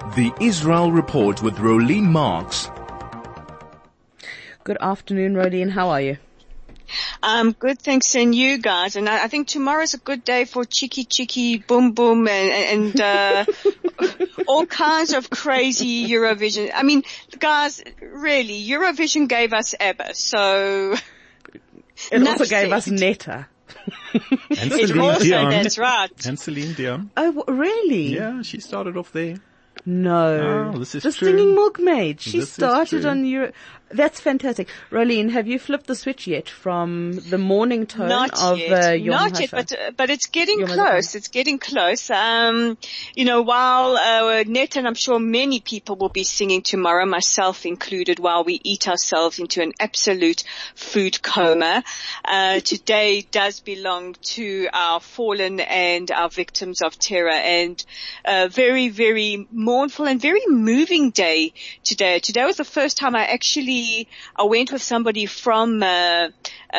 The Israel Report with Rolene Marks. Good afternoon, Rolene. How are you? Good, thanks, and you guys. And I think tomorrow's a good day for cheeky, boom, boom, and all kinds of crazy Eurovision. I mean, guys, really, Eurovision gave us ABBA, so... It also gave us Netta. And Celine Dion. That's right. And Celine Dion. Oh, really? Yeah, she started off there. No. Oh, this is the true. Singing Milkmaid. She This is started true. on Euro. That's fantastic. Rolene, have you flipped the switch yet from the morning tone Not of yet. Yom Not HaShoah? yet, but it's getting Yom close. HaShoah. It's getting close. While Net and I'm sure many people will be singing tomorrow, myself included, while we eat ourselves into an absolute food coma. Today does belong to our fallen and our victims of terror, and very, very mournful and very moving day today. Today was the first time I went with somebody from the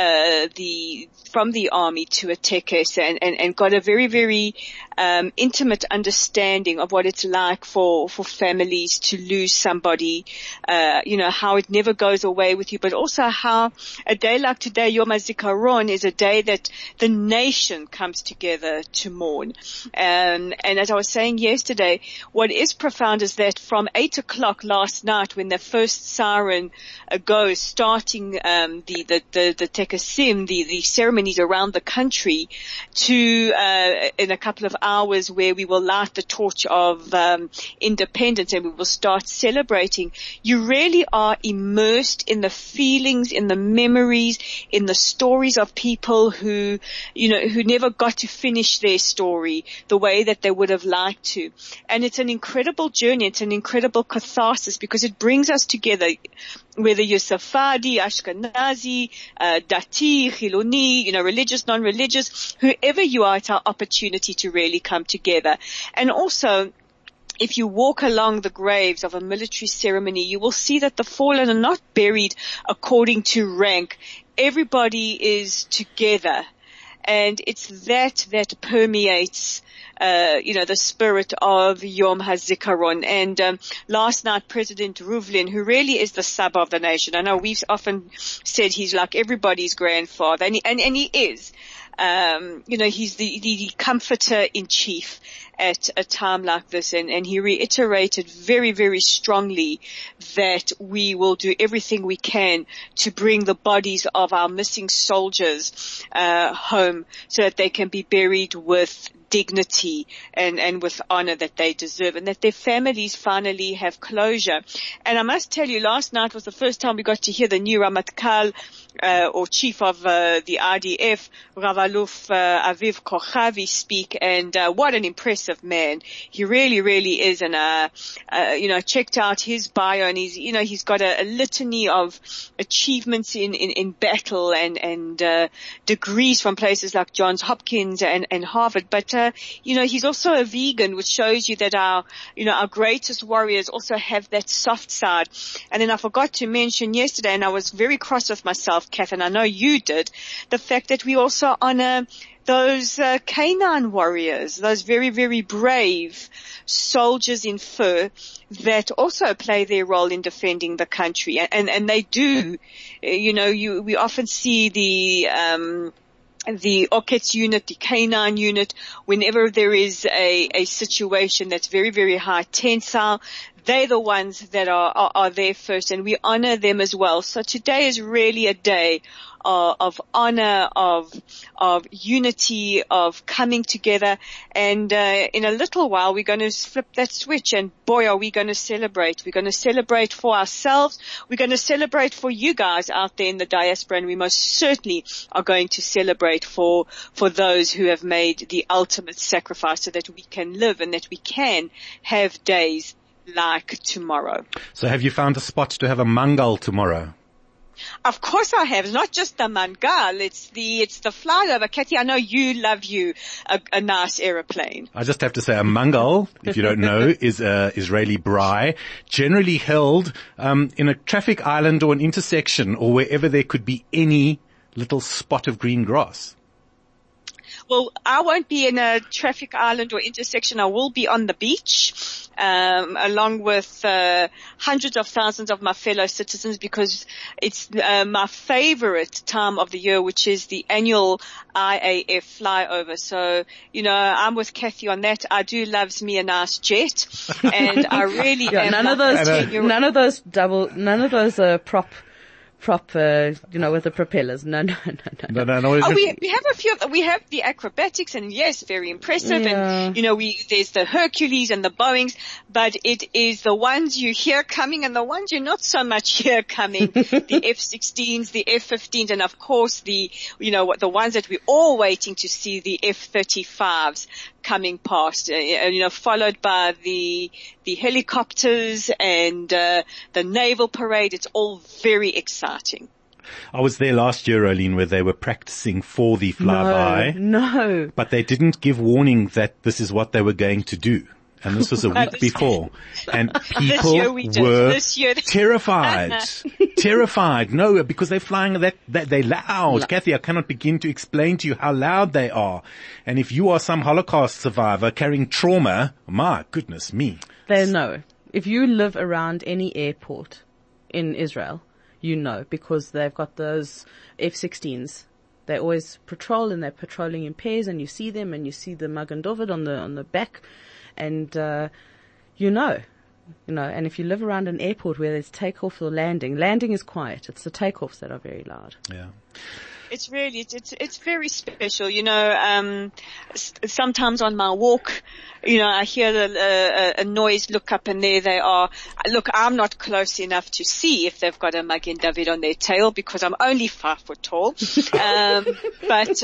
army to a tekes and got a very, very intimate understanding of what it's like for families to lose somebody, how it never goes away with you, but also how a day like today, Yom HaZikaron, is a day that the nation comes together to mourn. And as I was saying yesterday, what is profound is that from 8 o'clock last night, when the first siren goes, starting the tekesim, the ceremonies around the country, to in a couple of hours where we will light the torch of independence and we will start celebrating. You really are immersed in the feelings, in the memories, in the stories of people who never got to finish their story the way that they would have liked to. And it's an incredible journey. It's an incredible catharsis because it brings us together, whether you're Sephardi, Ashkenazi, Dati, Chiloni, religious, non-religious, whoever you are, it's our opportunity to really come together. And also, if you walk along the graves of a military ceremony, you will see that the fallen are not buried according to rank. Everybody is together. And it's that permeates the spirit of Yom HaZikaron. And last night, President Ruvlin, who really is the sub of the nation, I know we've often said he's like everybody's grandfather, and he is. He's the comforter in chief at a time like this, and he reiterated very, very strongly that we will do everything we can to bring the bodies of our missing soldiers home so that they can be buried with dignity and with honor that they deserve, and that their families finally have closure. And I must tell you, last night was the first time we got to hear the new Ramatkal, or chief of the IDF, Rav-Aluf Aviv Kochavi, speak, and what an impressive man. He really, really is. And I checked out his bio, and he's got a litany of achievements in battle and degrees from places like Johns Hopkins and Harvard. But he's also a vegan, which shows you that our greatest warriors also have that soft side. And then I forgot to mention yesterday, and I was very cross with myself, Kath, and I know you did, the fact that we also honor those canine warriors, those very, very brave soldiers in fur that also play their role in defending the country. And they do. We often see the Oketz unit, the canine unit, whenever there is a situation that's very, very high tensile, they're the ones that are there first, and we honor them as well. So today is really a day of honor, of unity, of coming together. And in a little while, we're going to flip that switch, and boy, are we going to celebrate. We're going to celebrate for ourselves. We're going to celebrate for you guys out there in the diaspora, and we most certainly are going to celebrate for those who have made the ultimate sacrifice so that we can live and that we can have days like tomorrow. So have you found a spot to have a mangal tomorrow? Of course I have. It's not just the mangal, it's the flyover. Kathy, I know you love a nice aeroplane. I just have to say a mangal, if you don't know, is a Israeli braai, generally held in a traffic island or an intersection or wherever there could be any little spot of green grass. I won't be in a traffic island or intersection. I will be on the beach, along with, hundreds of thousands of my fellow citizens, because it's, my favorite time of the year, which is the annual IAF flyover. So, I'm with Kathy on that. I do loves me a nice jet, and I really am. None of those prop, with the propellers. No. Oh, we have a few we have the acrobatics, and yes, very impressive. Yeah. And, there's the Hercules and the Boeings, but it is the ones you hear coming and the ones you're not so much hear coming. The F-16s, the F-15s, and of course the ones that we're all waiting to see, the F-35s coming past, followed by the helicopters and, the naval parade. It's all very exciting. I was there last year, Roline, where they were practicing for the flyby. No. But they didn't give warning that this is what they were going to do. And this was a week before. And people were terrified. Terrified. No, because they're flying they're loud. Kathy, I cannot begin to explain to you how loud they are. And if you are some Holocaust survivor carrying trauma, my goodness me. If you live around any airport in Israel, because they've got those F-16s. They always patrol, and they're patrolling in pairs, and you see them, and you see the Magen David on the back, and and if you live around an airport where there's takeoff or landing is quiet. It's the takeoffs that are very loud. Yeah. It's really, it's very special. Sometimes on my walk, I hear a noise, look up, and there they are. Look, I'm not close enough to see if they've got a Magen David on their tail because I'm only 5 foot tall. But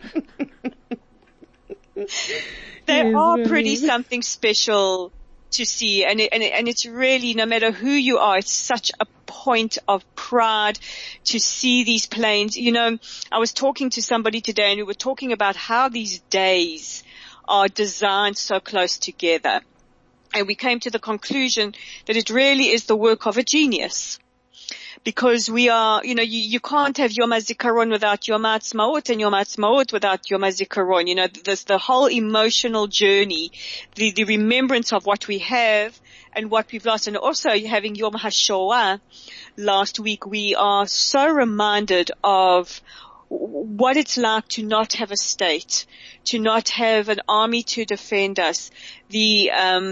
they are pretty something special to see, and it's really, no matter who you are, it's such a point of pride to see these planes. I was talking to somebody today, and we were talking about how these days are designed so close together, and we came to the conclusion that it really is the work of a genius. Because we are, you can't have Yom HaZikaron without Yom HaAtzmaut, and Yom HaAtzmaut without Yom HaZikaron. There's the whole emotional journey, the remembrance of what we have and what we've lost. And also having Yom HaShoah last week, we are so reminded of what it's like to not have a state, to not have an army to defend us, the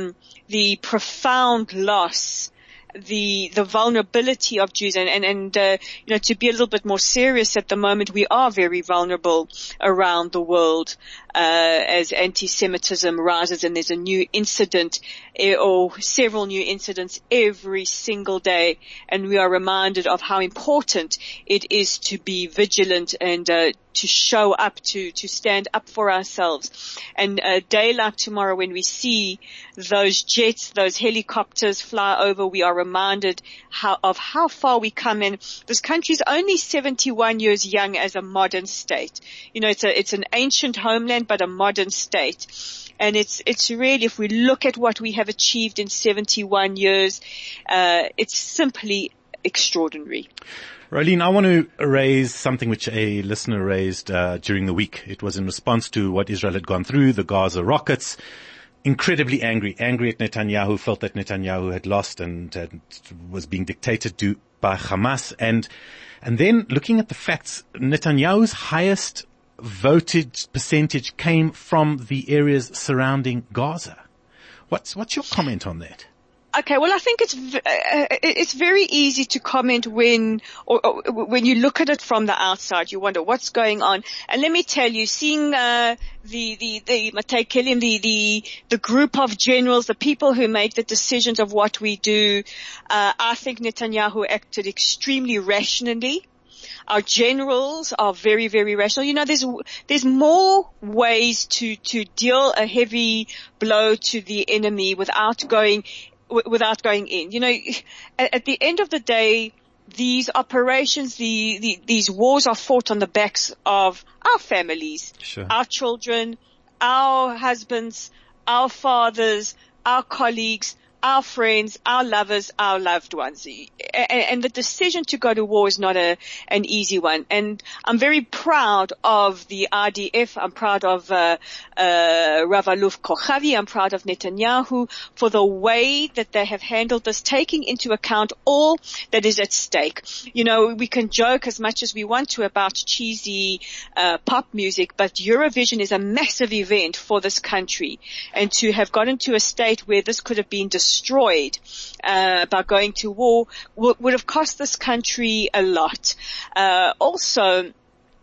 profound loss, the vulnerability of Jews, and to be a little bit more serious at the moment, we are very vulnerable around the world, as anti-Semitism rises, and there's a new incident or several new incidents every single day, and we are reminded of how important it is to be vigilant and to show up, to stand up for ourselves. And a day like tomorrow, when we see those jets, those helicopters fly over, we are reminded of how far we come in. This country is only 71 years young as a modern state. It's an ancient homeland, but a modern state. And it's really, if we look at what we have achieved in 71 years, it's simply extraordinary. Roline, I want to raise something which a listener raised during the week. It was in response to what Israel had gone through, the Gaza rockets. Incredibly angry at Netanyahu, felt that Netanyahu had lost and was being dictated to by Hamas. And then looking at the facts, Netanyahu's highest voted percentage came from the areas surrounding Gaza. What's your comment on that? Okay, well, I think it's very easy to comment when you look at it from the outside. You wonder what's going on. And let me tell you, seeing the Matei Kelim, the group of generals, the people who make the decisions of what we do, I think Netanyahu acted extremely rationally. Our generals are very, very rational. There's more ways to deal a heavy blow to the enemy without going in. At the end of the day, these operations, these wars are fought on the backs of our families, sure, our children, our husbands, our fathers, our colleagues, our friends, our lovers, our loved ones. And the decision to go to war is not an easy one. And I'm very proud of the IDF. I'm proud of Rav-Aluf Kochavi. I'm proud of Netanyahu for the way that they have handled this, taking into account all that is at stake. You know, we can joke as much as we want to about cheesy pop music, but Eurovision is a massive event for this country. And to have gotten to a state where this could have been destroyed by going to war would have cost this country a lot. Also,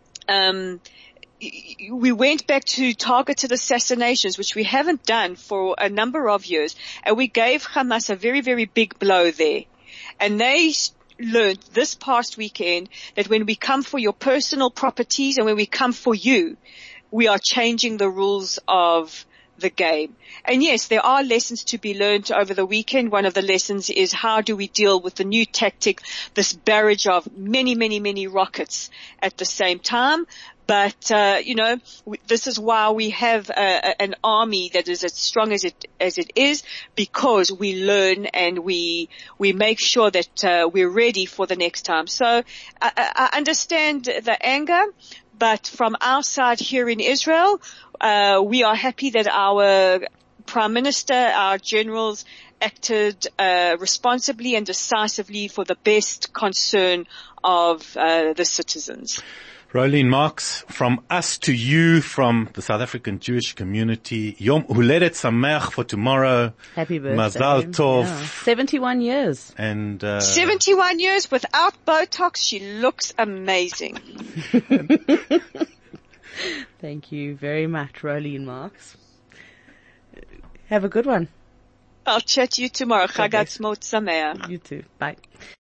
we went back to targeted assassinations, which we haven't done for a number of years, and we gave Hamas a very, very big blow there. And they learned this past weekend that when we come for your personal properties and when we come for you, we are changing the rules of the game. And yes, there are lessons to be learned over the weekend. One of the lessons is how do we deal with the new tactic, this barrage of many, many, many rockets at the same time. But, you know, this is why we have an army that is as strong as it is, because we learn and we make sure that we're ready for the next time. So I understand the anger, but from our side here in Israel, we are happy that our Prime Minister, our generals acted responsibly and decisively for the best concern of the citizens. Rolene Marks, from us to you, from the South African Jewish community, Yom Huledet Sameach for tomorrow. Happy birthday. Mazal Tov. Yeah. 71 years. And 71 years without Botox. She looks amazing. Thank you very much, Rolene Marks. Have a good one. I'll chat to you tomorrow. Chag Atzmaut Sameach. You too. Bye.